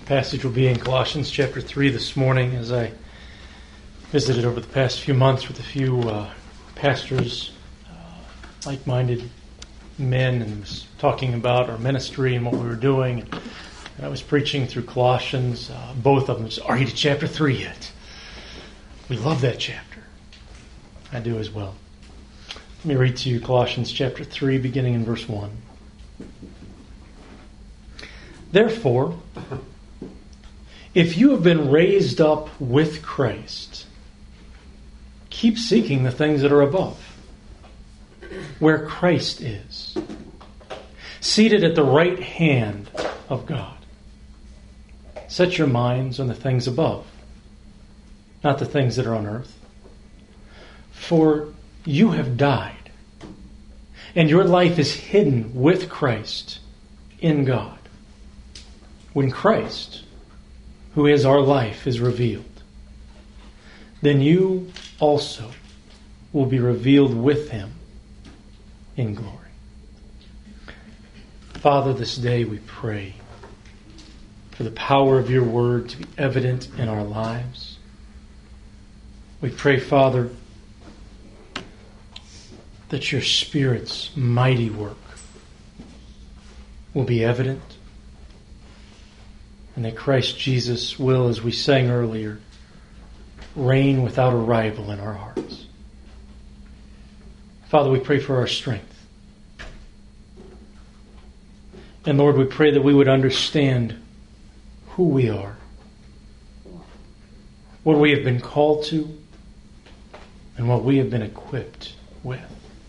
passage will be in Colossians chapter 3 this morning, as I visited over the past few months with a few pastors, like-minded men, and was talking about our ministry and what we were doing. And I was preaching through Colossians, both of them. Are you to chapter 3 yet? We love that chapter. I do as well. Let me read to you Colossians chapter 3, beginning in verse 1. Therefore, if you have been raised up with Christ, keep seeking the things that are above, where Christ is, seated at the right hand of God. Set your minds on the things above, not the things that are on earth. For you have died, and your life is hidden with Christ in God. When Christ, who is our life, is revealed, then you also will be revealed with him in glory. Father, this day we pray for the power of your word to be evident in our lives. We pray, Father, that your Spirit's mighty work will be evident, and that Christ Jesus will, as we sang earlier, reign without a rival in our hearts. Father, we pray for our strength. And Lord, we pray that we would understand who we are, what we have been called to, and what we have been equipped with.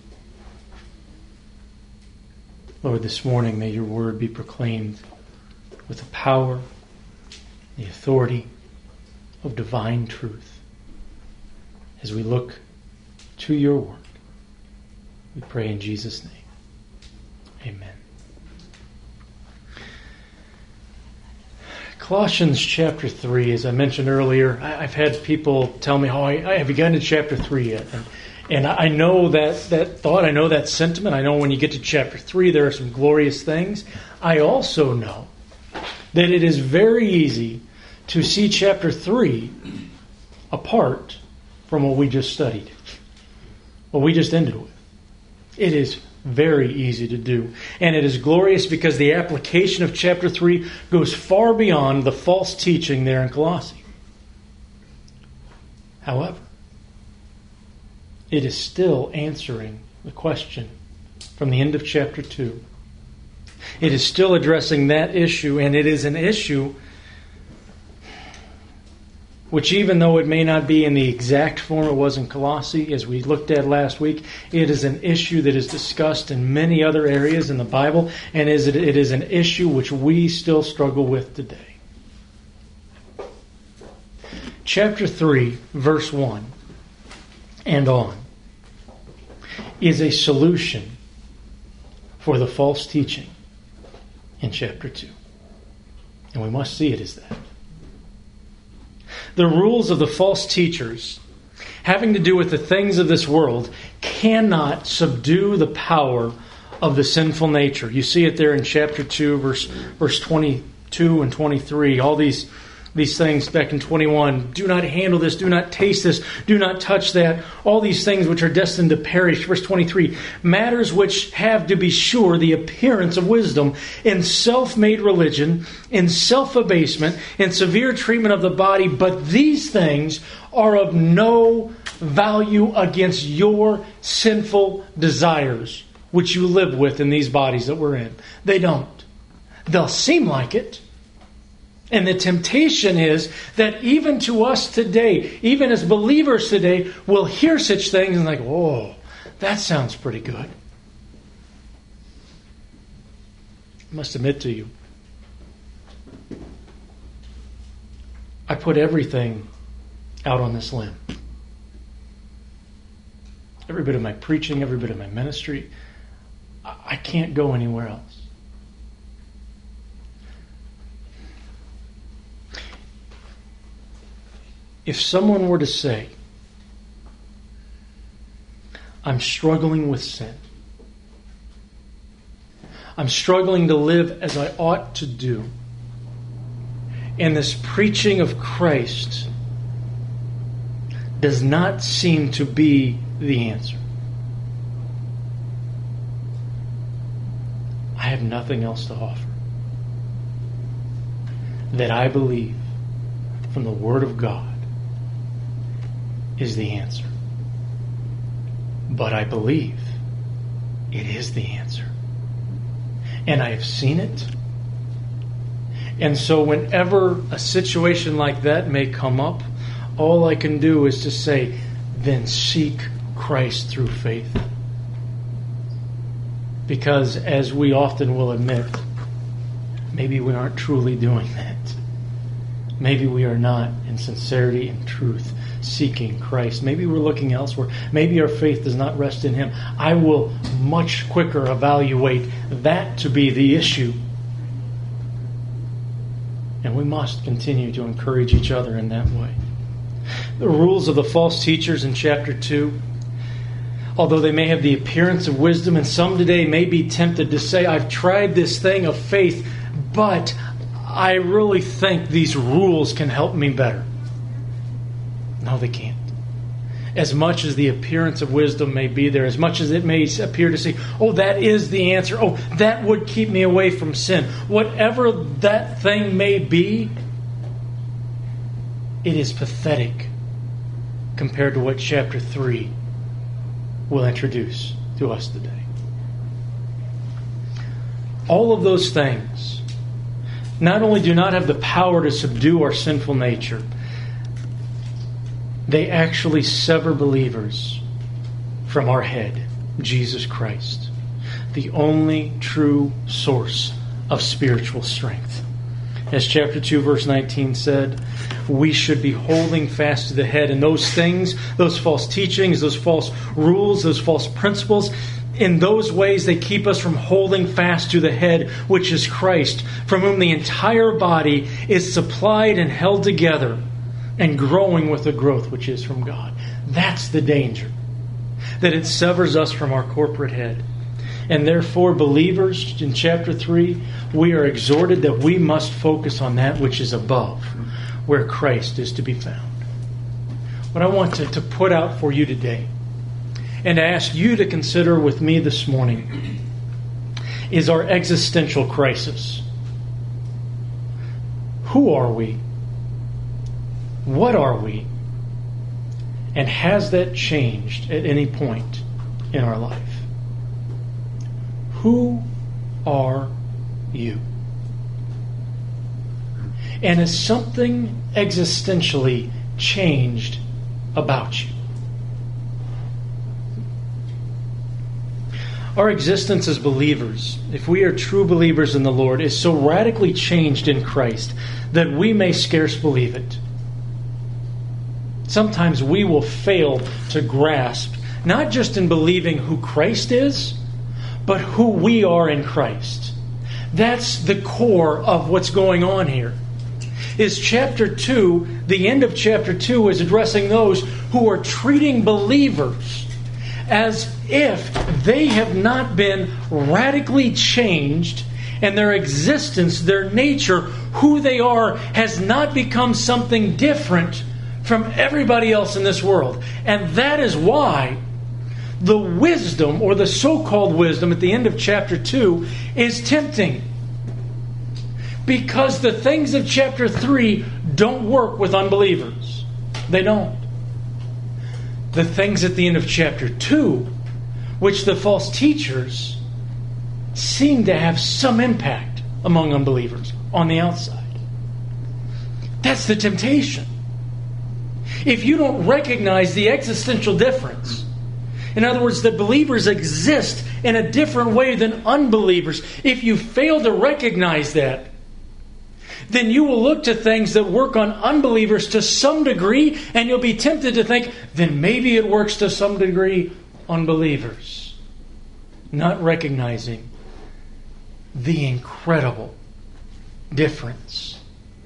Lord, this morning may your word be proclaimed with the power, the authority of divine truth. As we look to your word, we pray in Jesus' name. Amen. Colossians chapter 3, as I mentioned earlier, I've had people tell me, have you gotten to chapter 3 yet? And I know that thought, I know that sentiment. I know when you get to chapter 3, there are some glorious things. I also know that it is very easy to see chapter 3 apart from what we just studied, what we just ended with. It is very easy to do. And it is glorious because the application of chapter 3 goes far beyond the false teaching there in Colossae. However, it is still answering the question from the end of chapter 2. It is still addressing that issue, and it is an issue which, even though it may not be in the exact form it was in Colossae, as we looked at last week, it is an issue that is discussed in many other areas in the Bible, and it is an issue which we still struggle with today. Chapter 3, verse 1 and on is a solution for the false teaching in chapter 2. And we must see it as that. The rules of the false teachers having to do with the things of this world cannot subdue the power of the sinful nature. You see it there in chapter 2, verse 22 and 23. All these things back in 21. Do not handle this. Do not taste this. Do not touch that. All these things which are destined to perish. Verse 23. Matters which have, to be sure, the appearance of wisdom, in self-made religion, in self-abasement, in severe treatment of the body. But these things are of no value against your sinful desires, which you live with in these bodies that we're in. They don't. They'll seem like it. And the temptation is that even to us today, even as believers today, we'll hear such things and like, oh, that sounds pretty good. I must admit to you, I put everything out on this limb. Every bit of my preaching, every bit of my ministry, I can't go anywhere else. If someone were to say, I'm struggling with sin, I'm struggling to live as I ought to do, and this preaching of Christ does not seem to be the answer, I have nothing else to offer that I believe from the Word of God is the answer. But I believe it is the answer. And I have seen it. And so whenever a situation like that may come up, all I can do is to say, then seek Christ through faith. Because as we often will admit, maybe we aren't truly doing that. Maybe we are not, in sincerity and truth, seeking Christ. Maybe we're looking elsewhere. Maybe our faith does not rest in Him. I will much quicker evaluate that to be the issue. And we must continue to encourage each other in that way. The rules of the false teachers in chapter 2, although they may have the appearance of wisdom, and some today may be tempted to say, I've tried this thing of faith, but I really think these rules can help me better. No, they can't. As much as the appearance of wisdom may be there, as much as it may appear to say, oh, that is the answer. Oh, that would keep me away from sin. Whatever that thing may be, it is pathetic compared to what chapter 3 will introduce to us today. All of those things not only do not have the power to subdue our sinful nature, they actually sever believers from our head, Jesus Christ, the only true source of spiritual strength. As chapter 2, verse 19 said, we should be holding fast to the head. And those things, those false teachings, those false rules, those false principles, in those ways they keep us from holding fast to the head, which is Christ, from whom the entire body is supplied and held together and growing with the growth which is from God. That's the danger, that it severs us from our corporate head. And therefore, believers, in chapter 3, we are exhorted that we must focus on that which is above, where Christ is to be found. What I want to put out for you today, and to ask you to consider with me this morning, is our existential crisis. Who are we? What are we? And has that changed at any point in our life? Who are you? And has something existentially changed about you? Our existence as believers, if we are true believers in the Lord, is so radically changed in Christ that we may scarce believe it. Sometimes we will fail to grasp, not just in believing who Christ is, but who we are in Christ. That's the core of what's going on here. Is chapter 2, the end of chapter 2 is addressing those who are treating believers as if they have not been radically changed and their existence, their nature, who they are, has not become something different from everybody else in this world. And that is why the wisdom, or the so-called wisdom at the end of chapter 2, is tempting. Because the things of chapter 3 don't work with unbelievers. They don't. The things at the end of chapter 2, which the false teachers seem to have some impact among unbelievers on the outside. That's the temptation. If you don't recognize the existential difference, in other words, that believers exist in a different way than unbelievers, if you fail to recognize that, then you will look to things that work on unbelievers to some degree, and you'll be tempted to think, then maybe it works to some degree on believers. Not recognizing the incredible difference.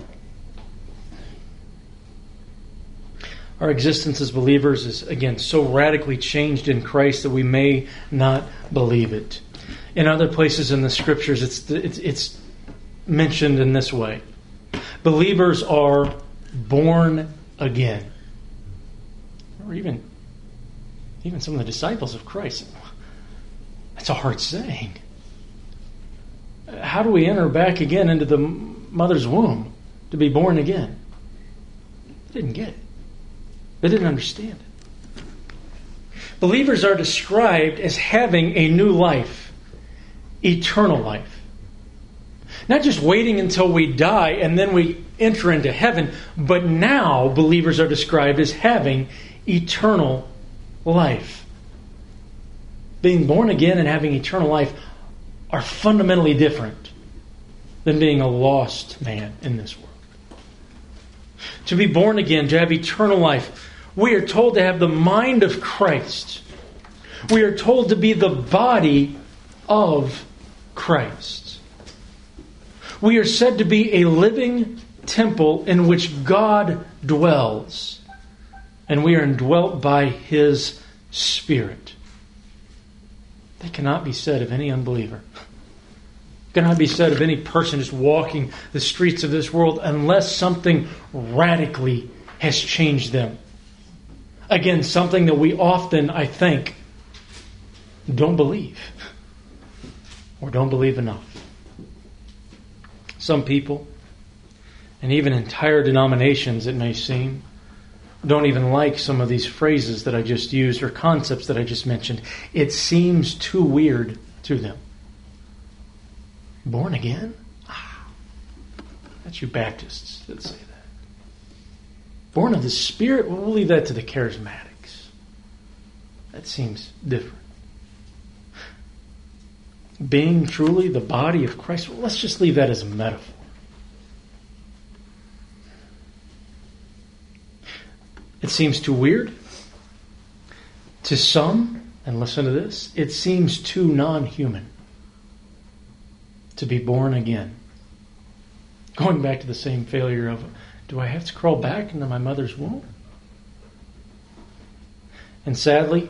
Our existence as believers is, again, so radically changed in Christ that we may not believe it. In other places in the Scriptures, it's mentioned in this way. Believers are born again. Or even some of the disciples of Christ. That's a hard saying. How do we enter back again into the mother's womb to be born again? They didn't get it. They didn't understand it. Believers are described as having a new life, eternal life. Not just waiting until we die and then we enter into heaven, but now believers are described as having eternal life. Being born again and having eternal life are fundamentally different than being a lost man in this world. To be born again, to have eternal life, we are told to have the mind of Christ. We are told to be the body of Christ. We are said to be a living temple in which God dwells, and we are indwelt by His Spirit. That cannot be said of any unbeliever. Cannot be said of any person just walking the streets of this world unless something radically has changed them. Again, something that we often, I think, don't believe. Or don't believe enough. Some people, and even entire denominations, it may seem, don't even like some of these phrases that I just used or concepts that I just mentioned. It seems too weird to them. Born again? That's you Baptists that say that. Born of the Spirit? Well, we'll leave that to the charismatics. That seems different. Being truly the body of Christ? Well, let's just leave that as a metaphor. It seems too weird. To some, and listen to this, it seems too non-human to be born again. Going back to the same failure of, do I have to crawl back into my mother's womb? And sadly,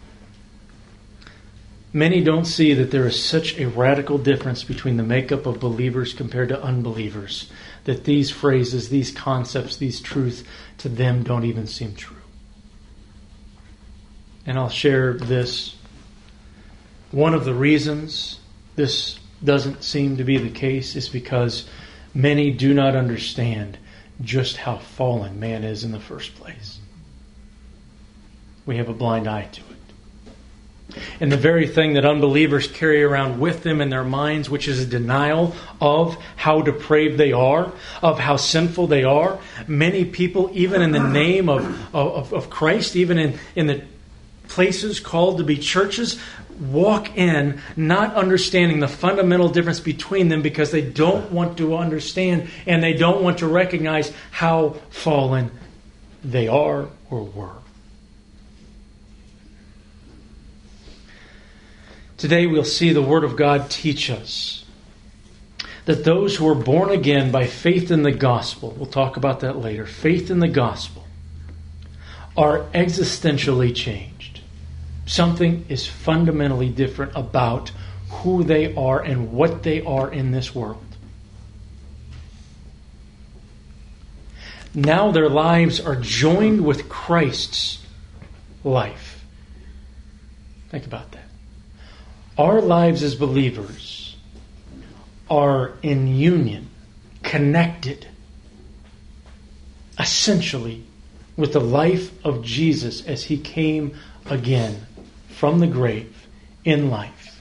many don't see that there is such a radical difference between the makeup of believers compared to unbelievers, that these phrases, these concepts, these truths to them don't even seem true. And I'll share this. One of the reasons this doesn't seem to be the case is because many do not understand just how fallen man is in the first place. We have a blind eye to it. And the very thing that unbelievers carry around with them in their minds, which is a denial of how depraved they are, of how sinful they are. Many people, even in the name of Christ, even in the places called to be churches, walk in not understanding the fundamental difference between them because they don't want to understand and they don't want to recognize how fallen they are or were. Today we'll see the Word of God teach us that those who are born again by faith in the gospel, we'll talk about that later, faith in the gospel, are existentially changed. Something is fundamentally different about who they are and what they are in this world. Now their lives are joined with Christ's life. Think about that. Our lives as believers are in union, connected, essentially, with the life of Jesus as He came again from the grave in life.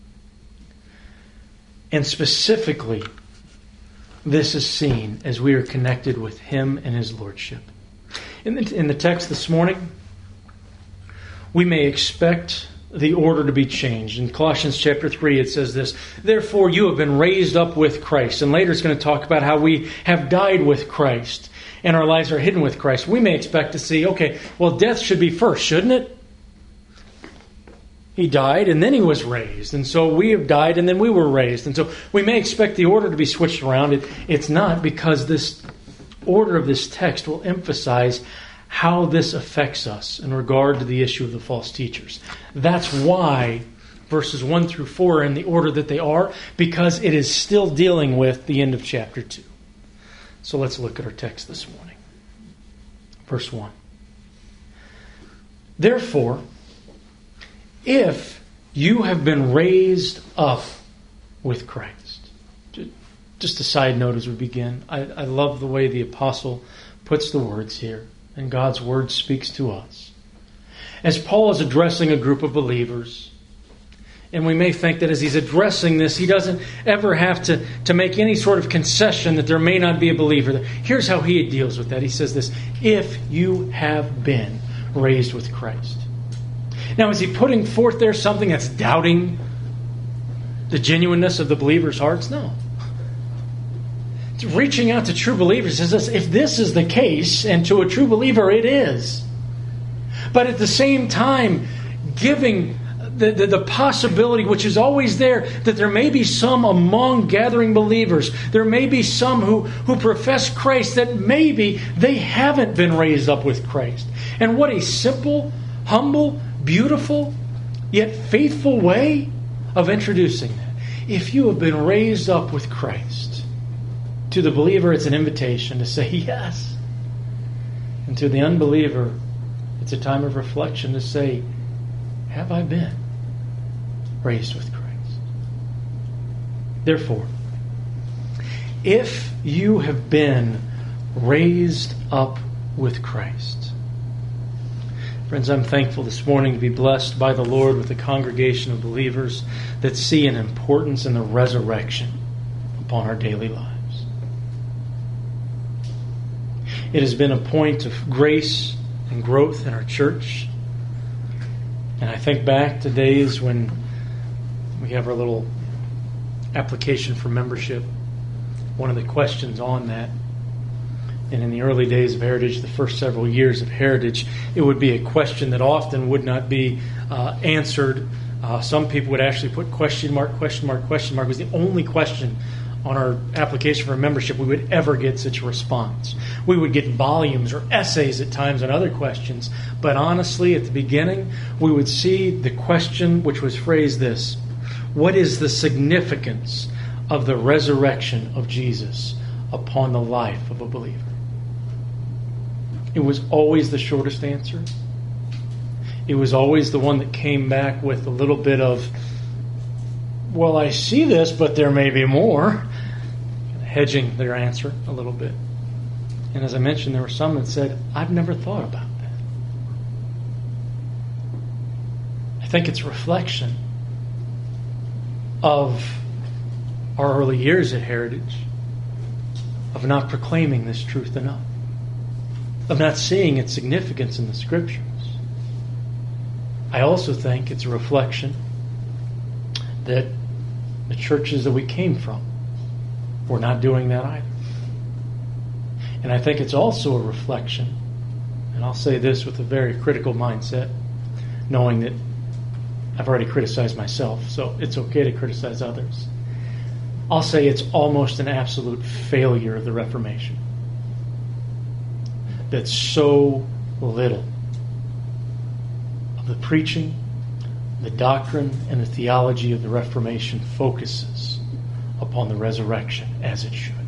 And specifically, this is seen as we are connected with Him and His Lordship. In the text this morning, we may expect the order to be changed. In Colossians chapter 3, it says this, "Therefore you have been raised up with Christ." And later it's going to talk about how we have died with Christ and our lives are hidden with Christ. We may expect to see, okay, well, death should be first, shouldn't it? He died and then He was raised. And so we have died and then we were raised. And so we may expect the order to be switched around. It's not, because this order of this text will emphasize how this affects us in regard to the issue of the false teachers. That's why verses 1 through 4 are in the order that they are, because it is still dealing with the end of chapter 2. So let's look at our text this morning. Verse 1. Therefore, if you have been raised up with Christ. Just a side note as we begin. I love the way the apostle puts the words here, and God's word speaks to us. As Paul is addressing a group of believers, and we may think that as he's addressing this, he doesn't ever have to make any sort of concession that there may not be a believer. Here's how he deals with that. He says this, if you have been raised with Christ. Now, is he putting forth there something that's doubting the genuineness of the believers' hearts? No. It's reaching out to true believers says this, if this is the case, and to a true believer it is, but at the same time giving the possibility, which is always there, that there may be some among gathering believers, there may be some who profess Christ, that maybe they haven't been raised up with Christ. And what a simple, humble, beautiful, yet faithful way of introducing that. If you have been raised up with Christ, to the believer it's an invitation to say yes. And to the unbeliever, it's a time of reflection to say, have I been raised with Christ? Therefore, if you have been raised up with Christ. Friends, I'm thankful this morning to be blessed by the Lord with a congregation of believers that see an importance in the resurrection upon our daily lives. It has been a point of grace and growth in our church. And I think back to days when we have our little application for membership. One of the questions on that, and in the early days of Heritage, the first several years of Heritage, it would be a question that often would not be answered. Some people would actually put question mark, question mark, question mark. It was the only question on our application for membership we would ever get such a response. We would get volumes or essays at times on other questions, but honestly, at the beginning, we would see the question which was phrased this: what is the significance of the resurrection of Jesus upon the life of a believer? It was always the shortest answer. It was always the one that came back with a little bit of, well, I see this, but there may be more. Hedging their answer a little bit. And as I mentioned, there were some that said, I've never thought about that. I think it's a reflection of our early years at Heritage, of not proclaiming this truth enough, of not seeing its significance in the Scriptures. I also think it's a reflection that the churches that we came from were not doing that either. And I think it's also a reflection, and I'll say this with a very critical mindset, knowing that I've already criticized myself, so it's okay to criticize others. I'll say it's almost an absolute failure of the Reformation. That so little of the preaching, the doctrine, and the theology of the Reformation focuses upon the resurrection as it should.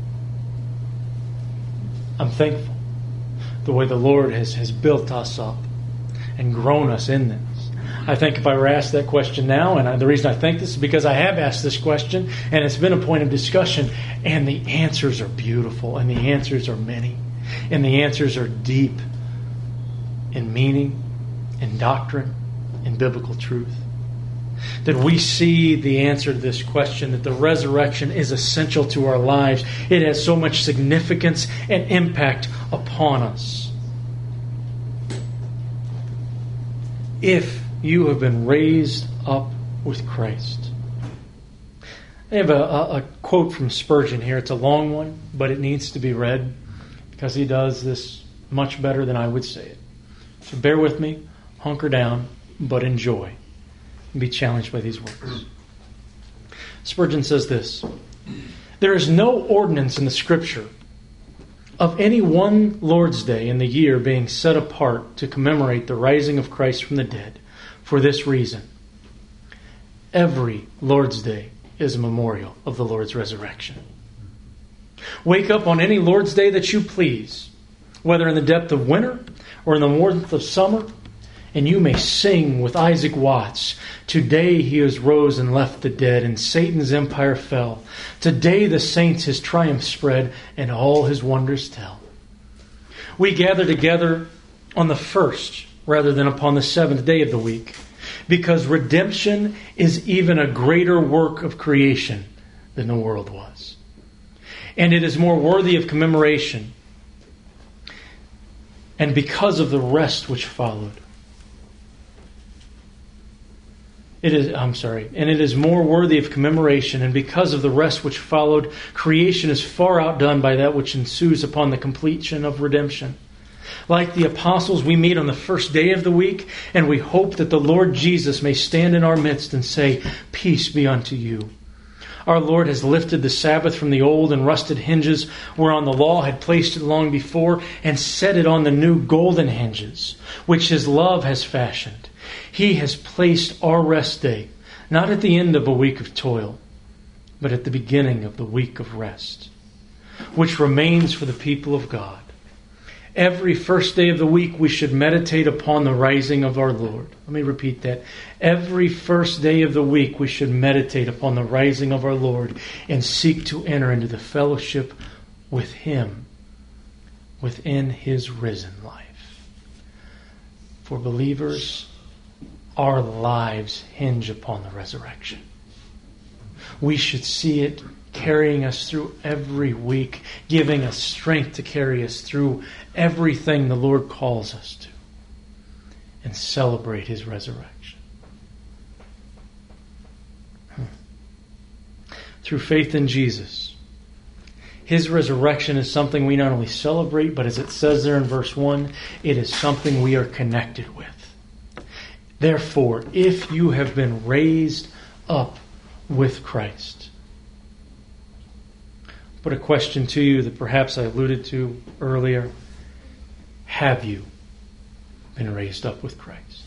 I'm thankful the way the Lord has built us up and grown us in this. I think if I were asked that question now, and the reason I think this is because I have asked this question, and it's been a point of discussion, and the answers are beautiful, and the answers are many, and the answers are deep in meaning, in doctrine, in biblical truth. That we see the answer to this question, that the resurrection is essential to our lives. It has so much significance and impact upon us. If you have been raised up with Christ. I have a quote from Spurgeon here. It's a long one, but it needs to be read because he does this much better than I would say it. So bear with me, hunker down, but enjoy. Be challenged by these words. Spurgeon says this: there is no ordinance in the Scripture of any one Lord's Day in the year being set apart to commemorate the rising of Christ from the dead for this reason. Every Lord's Day is a memorial of the Lord's resurrection. Wake up on any Lord's Day that you please, whether in the depth of winter or in the warmth of summer, and you may sing with Isaac Watts, "Today he has rose and left the dead, and Satan's empire fell. Today the saints his triumph spread, and all his wonders tell." We gather together on the first rather than upon the seventh day of the week, because redemption is even a greater work of creation than the world was. And it is more worthy of commemoration, and because of the rest which followed. It is more worthy of commemoration, and because of the rest which followed, creation is far outdone by that which ensues upon the completion of redemption. Like the apostles, we meet on the first day of the week, and we hope that the Lord Jesus may stand in our midst and say, "Peace be unto you." Our Lord has lifted the Sabbath from the old and rusted hinges whereon the law had placed it long before, and set it on the new golden hinges, which His love has fashioned. He has placed our rest day, not at the end of a week of toil, but at the beginning of the week of rest, which remains for the people of God. Every first day of the week we should meditate upon the rising of our Lord. Let me repeat that. Every first day of the week we should meditate upon the rising of our Lord and seek to enter into the fellowship with Him within His risen life. For believers, our lives hinge upon the resurrection. We should see it carrying us through every week, giving us strength to carry us through everything the Lord calls us to, and celebrate His resurrection. Through faith in Jesus, His resurrection is something we not only celebrate, but as it says there in verse 1, it is something we are connected with. Therefore, if you have been raised up with Christ. Put a question to you that perhaps I alluded to earlier. Have you been raised up with Christ?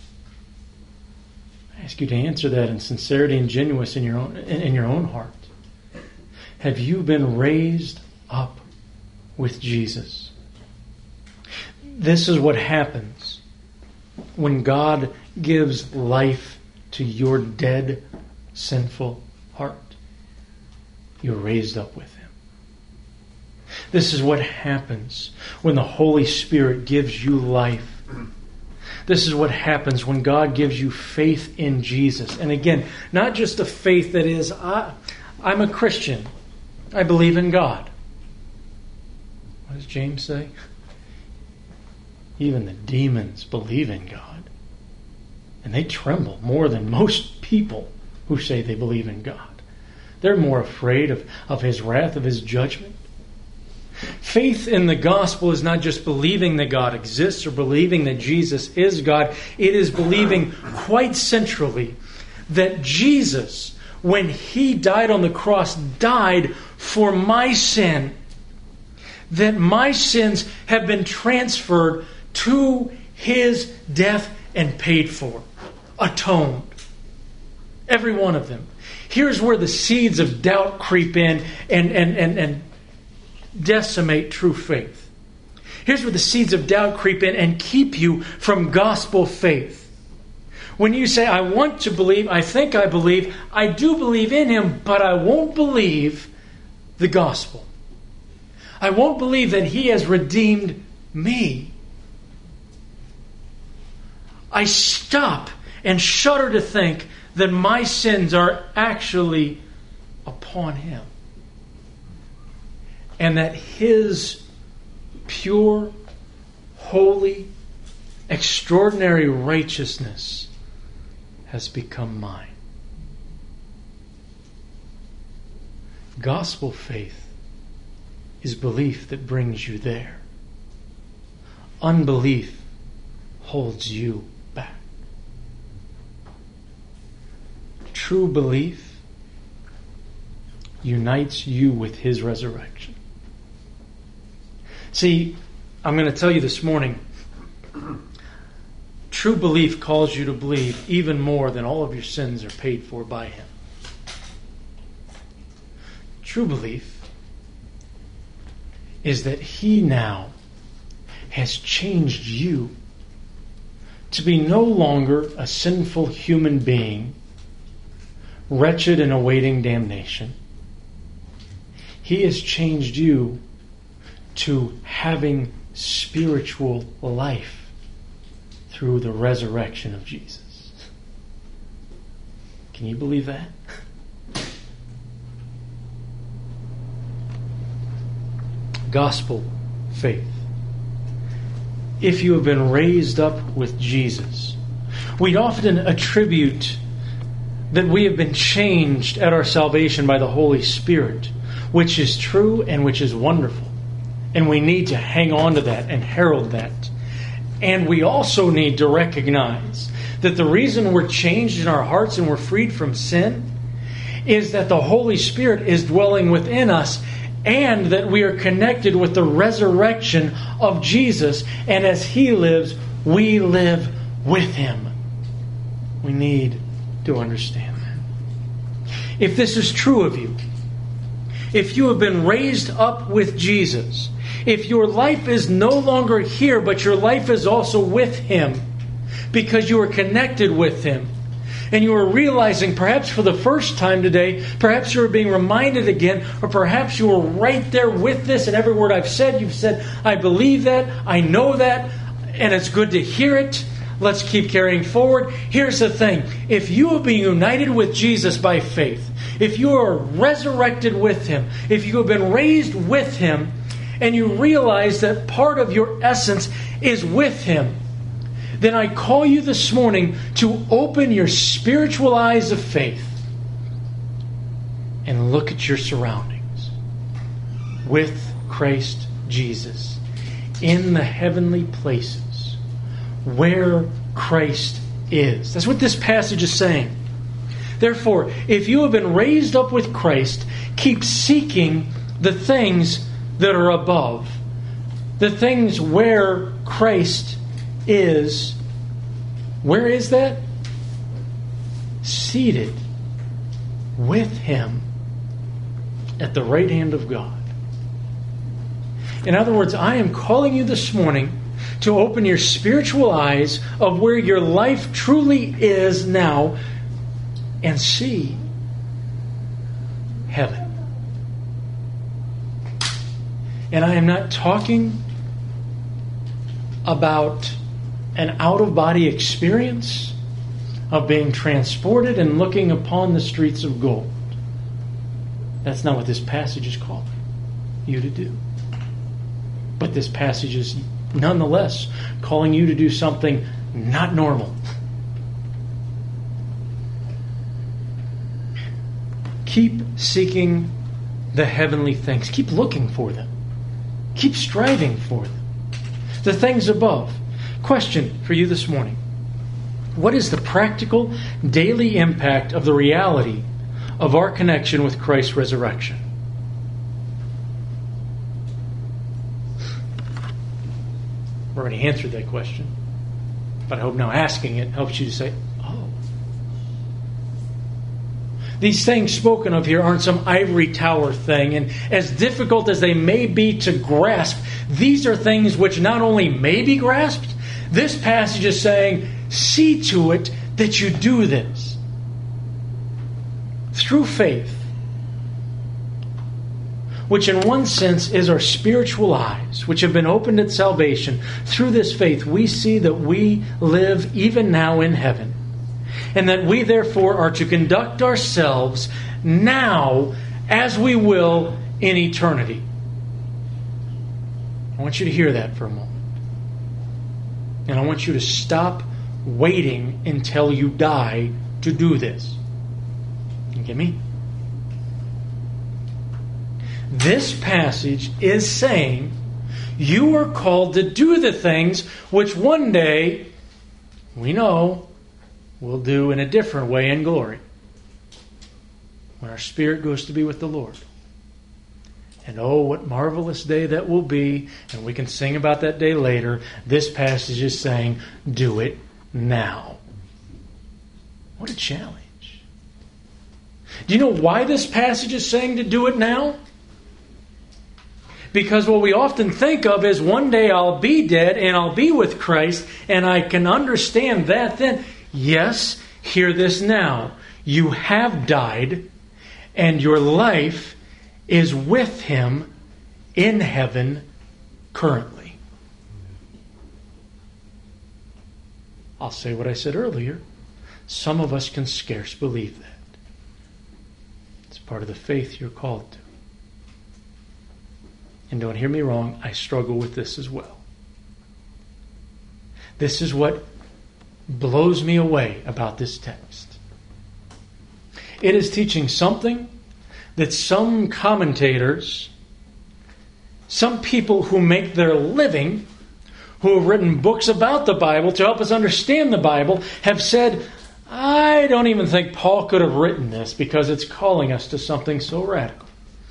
I ask you to answer that in sincerity and genuineness in your own heart. Have you been raised up with Jesus? This is what happens when God gives life to your dead, sinful heart. You're raised up with Him. This is what happens when the Holy Spirit gives you life. This is what happens when God gives you faith in Jesus. And again, not just a faith that is, I'm a Christian. I believe in God. What does James say? Even the demons believe in God. And they tremble more than most people who say they believe in God. They're more afraid of His wrath, of His judgment. Faith in the gospel is not just believing that God exists or believing that Jesus is God. It is believing quite centrally that Jesus, when He died on the cross, died for my sin. That my sins have been transferred to His death and paid for. Atoned. Every one of them. Here's where the seeds of doubt creep in and decimate true faith. Here's where the seeds of doubt creep in and keep you from gospel faith. When you say, I want to believe, I think I believe, I do believe in Him, but I won't believe the gospel. I won't believe that He has redeemed me. I stop and shudder to think that my sins are actually upon Him. And that His pure, holy, extraordinary righteousness has become mine. Gospel faith is belief that brings you there. Unbelief holds you back. True belief unites you with His resurrection. See, I'm going to tell you this morning, true belief calls you to believe even more than all of your sins are paid for by Him. True belief is that He now has changed you to be no longer a sinful human being, wretched and awaiting damnation. He has changed you to having spiritual life through the resurrection of Jesus. Can you believe that? Gospel faith. If you have been raised up with Jesus, we'd often attribute that we have been changed at our salvation by the Holy Spirit, which is true and which is wonderful. And we need to hang on to that and herald that. And we also need to recognize that the reason we're changed in our hearts and we're freed from sin is that the Holy Spirit is dwelling within us, and that we are connected with the resurrection of Jesus. And as He lives, we live with Him. We need to understand that. If this is true of you, if you have been raised up with Jesus, if your life is no longer here, but your life is also with Him, because you are connected with Him, and you are realizing, perhaps for the first time today, perhaps you are being reminded again, or perhaps you are right there with this, and every word I've said, you've said, I believe that, I know that, and it's good to hear it. Let's keep carrying forward. Here's the thing. If you have been united with Jesus by faith, if you are resurrected with Him, if you have been raised with Him, and you realize that part of your essence is with Him, then I call you this morning to open your spiritual eyes of faith and look at your surroundings with Christ Jesus in the heavenly places where Christ is. That's what this passage is saying. Therefore, if you have been raised up with Christ, keep seeking the things that are above, the things where Christ is. Where is that? Seated with Him at the right hand of God. In other words, I am calling you this morning to open your spiritual eyes of where your life truly is now and see heaven. And I am not talking about an out-of-body experience of being transported and looking upon the streets of gold. That's not what this passage is calling you to do. But this passage is nonetheless calling you to do something not normal. Keep seeking the heavenly things. Keep looking for them. Keep striving for them. The things above. Question for you this morning. What is the practical daily impact of the reality of our connection with Christ's resurrection? I've already answered that question, but I hope now asking it helps you to say, oh. These things spoken of here aren't some ivory tower thing, and as difficult as they may be to grasp, these are things which not only may be grasped, this passage is saying, see to it that you do this. Through faith, which in one sense is our spiritual eyes, which have been opened at salvation, through this faith we see that we live even now in heaven, and that we therefore are to conduct ourselves now as we will in eternity. I want you to hear that for a moment. And I want you to stop waiting until you die to do this. You get me? This passage is saying you are called to do the things which one day we know we'll do in a different way in glory, when our spirit goes to be with the Lord. And oh, what marvelous day that will be. And we can sing about that day later. This passage is saying, do it now. What a challenge. Do you know why this passage is saying to do it now? Because what we often think of is one day I'll be dead and I'll be with Christ, and I can understand that then. Yes, hear this now. You have died, and your life is with Him in heaven currently. I'll say what I said earlier. Some of us can scarce believe that. It's part of the faith you're called to. And don't hear me wrong, I struggle with this as well. This is what blows me away about this text. It is teaching something that some commentators, some people who make their living, who have written books about the Bible to help us understand the Bible, have said, I don't even think Paul could have written this because it's calling us to something so radical.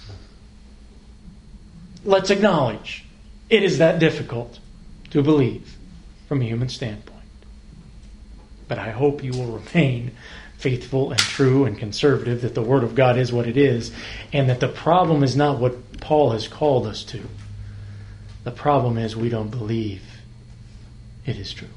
Let's acknowledge it is that difficult to believe from a human standpoint. But I hope you will remain faithful and true and conservative, that the Word of God is what it is, and that the problem is not what Paul has called us to. The problem is we don't believe it is true.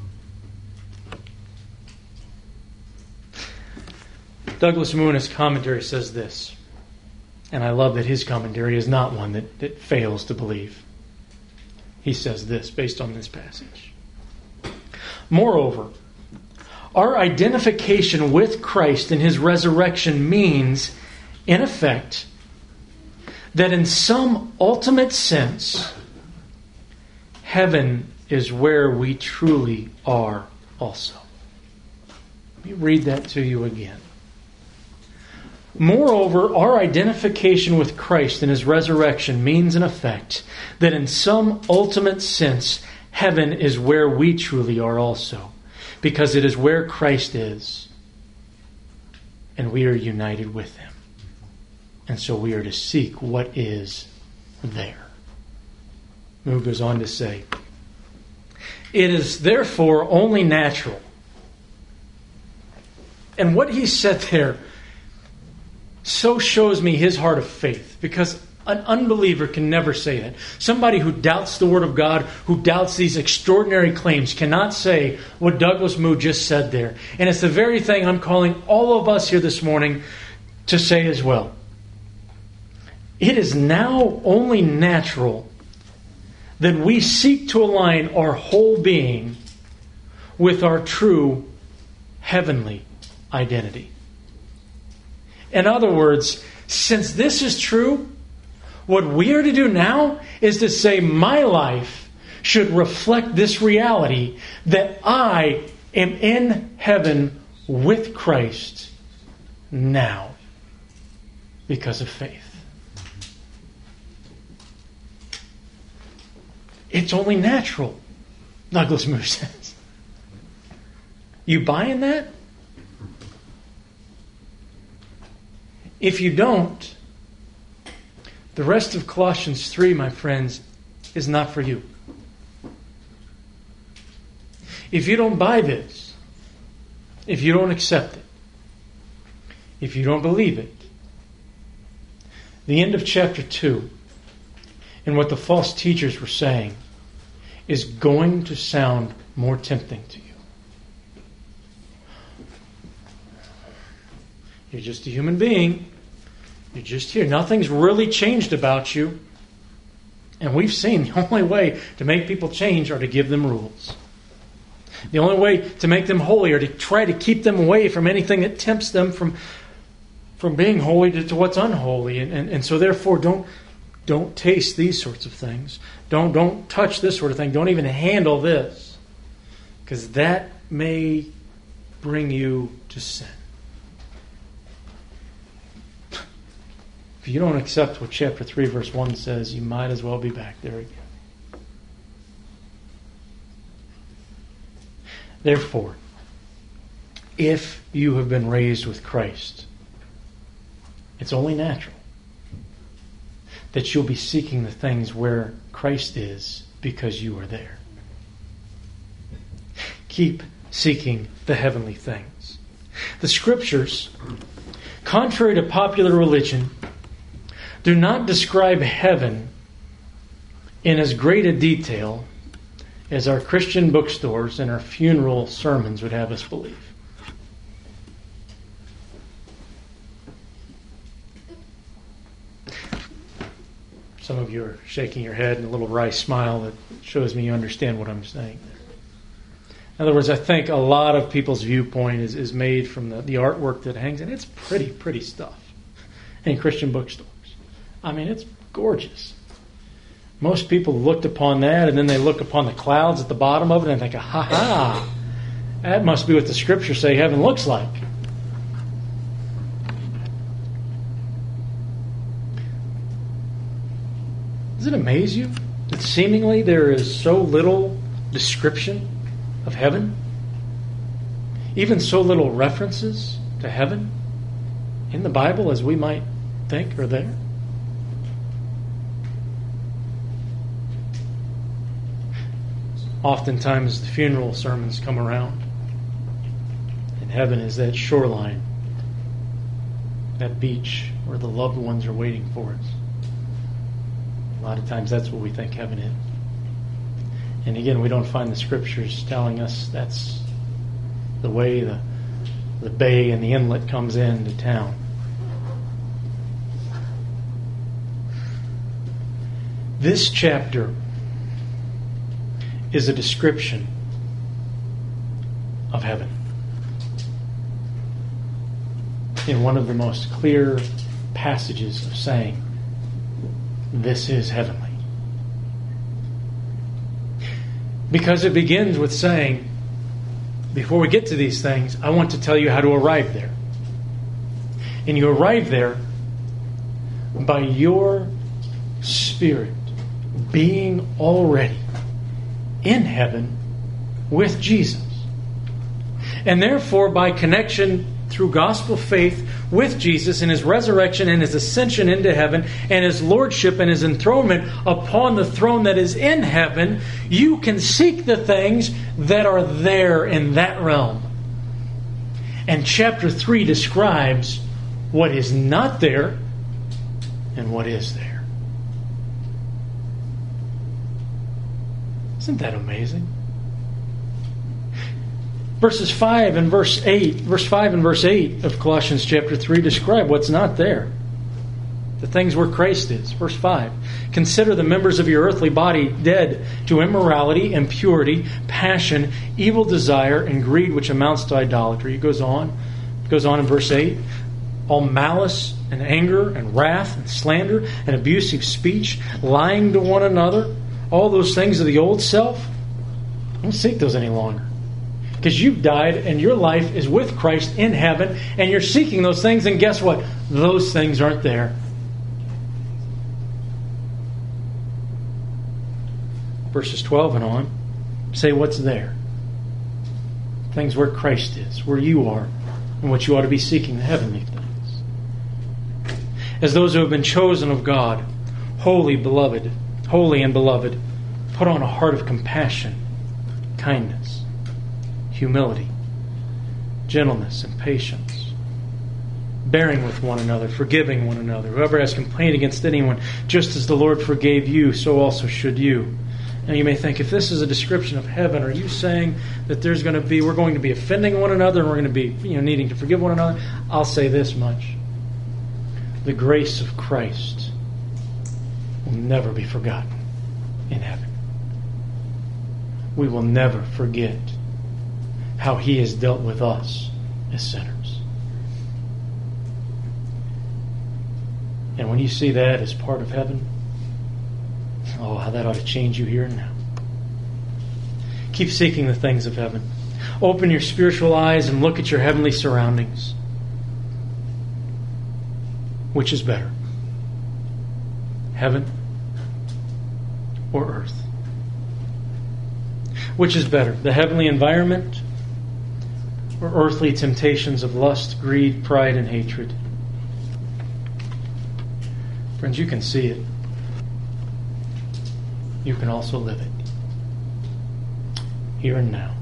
Douglas Moo in his commentary says this, and I love that his commentary is not one that fails to believe. He says this based on this passage. Moreover, our identification with Christ in His resurrection means, in effect, that in some ultimate sense, heaven is where we truly are also. Let me read that to you again. Moreover, our identification with Christ in His resurrection means, in effect, that in some ultimate sense, heaven is where we truly are also, because it is where Christ is, and we are united with Him. And so we are to seek what is there. Moo goes on to say, it is therefore only natural. And what he said there so shows me his heart of faith, because an unbeliever can never say that. Somebody who doubts the Word of God, who doubts these extraordinary claims, cannot say what Douglas Moo just said there. And it's the very thing I'm calling all of us here this morning to say as well. It is now only natural that we seek to align our whole being with our true heavenly identity. In other words, since this is true, what we are to do now is to say, my life should reflect this reality that I am in heaven with Christ now because of faith. It's only natural, Douglas Moo says. You buying that? If you don't, the rest of Colossians 3, my friends, is not for you. If you don't buy this, if you don't accept it, if you don't believe it, the end of chapter 2 and what the false teachers were saying is going to sound more tempting to you. You're just a human being. You're just here. Nothing's really changed about you. And we've seen the only way to make people change are to give them rules. The only way to make them holy or to try to keep them away from anything that tempts them from being holy to what's unholy. And so therefore don't taste these sorts of things. Don't touch this sort of thing. Don't even handle this. Because that may bring you to sin. If you don't accept what chapter 3 verse 1 says, you might as well be back there again. Therefore, if you have been raised with Christ, it's only natural that you'll be seeking the things where Christ is because you are there. Keep seeking the heavenly things. The Scriptures, contrary to popular religion, do not describe heaven in as great a detail as our Christian bookstores and our funeral sermons would have us believe. Some of you are shaking your head and a little wry smile that shows me you understand what I'm saying. In other words, I think a lot of people's viewpoint is made from the artwork that hangs, and it's pretty stuff in Christian bookstores. I mean, it's gorgeous. Most people looked upon that, and then they look upon the clouds at the bottom of it and think, ha, that must be what the Scriptures say heaven looks like. Does it amaze you that seemingly there is so little description of heaven? Even so little references to heaven in the Bible as we might think are there? Oftentimes the funeral sermons come around, and heaven is that shoreline, that beach where the loved ones are waiting for us. A lot of times that's what we think heaven is. And again, we don't find the Scriptures telling us that's the way the bay and the inlet comes into town. This chapter is a description of heaven in one of the most clear passages of saying, this is heavenly. Because it begins with saying, before we get to these things, I want to tell you how to arrive there. And you arrive there by your spirit being already in heaven with Jesus. And therefore, by connection through gospel faith with Jesus and His resurrection and His ascension into heaven and His lordship and His enthronement upon the throne that is in heaven, you can seek the things that are there in that realm. And chapter 3 describes what is not there and what is there. Isn't that amazing? Verse 5 and verse 8 of Colossians chapter 3 describe what's not there. The things where Christ is. Verse 5. Consider the members of your earthly body dead to immorality, impurity, passion, evil desire, and greed, which amounts to idolatry. It goes on in verse 8. All malice and anger and wrath and slander and abusive speech, lying to one another, all those things of the old self, don't seek those any longer. Because you've died and your life is with Christ in heaven and you're seeking those things, and guess what? Those things aren't there. Verses 12 and on say what's there. Things where Christ is, where you are, and what you ought to be seeking, the heavenly things. As those who have been chosen of God, holy and beloved, put on a heart of compassion, kindness, humility, gentleness, and patience, bearing with one another, forgiving one another. Whoever has complained against anyone, just as the Lord forgave you, so also should you. Now you may think, if this is a description of heaven, are you saying that we're going to be offending one another and we're going to be needing to forgive one another? I'll say this much. The grace of Christ will never be forgotten in heaven. We will never forget how He has dealt with us as sinners. And when you see that as part of heaven, oh, how that ought to change you here and now. Keep seeking the things of heaven. Open your spiritual eyes and look at your heavenly surroundings. Which is better? Heaven or earth? Which is better? The heavenly environment or earthly temptations of lust, greed, pride, and hatred? Friends, you can see it. You can also live it. Here and now.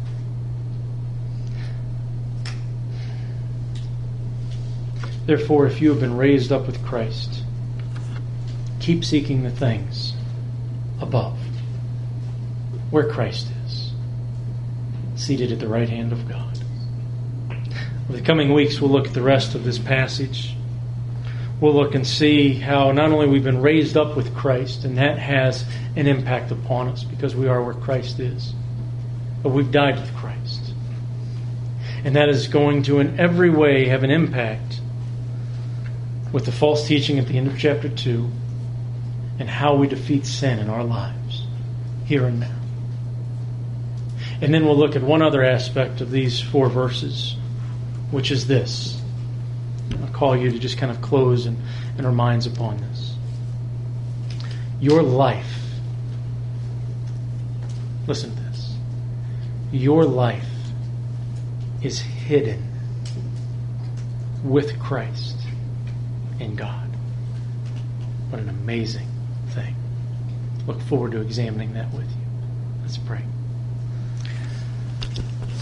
Therefore, if you have been raised up with Christ, keep seeking the things above, where Christ is, seated at the right hand of God. Over the coming weeks, we'll look at the rest of this passage. We'll look and see how not only we've been raised up with Christ, and that has an impact upon us because we are where Christ is, but we've died with Christ. And that is going to in every way have an impact with the false teaching at the end of chapter 2 and how we defeat sin in our lives, here and now. And then we'll look at one other aspect of these 4 verses, which is this. I'll call you to just kind of close and our minds upon this. Your life, listen to this, your life is hidden with Christ in God. What an amazing thing. Look forward to examining that with you. Let's pray.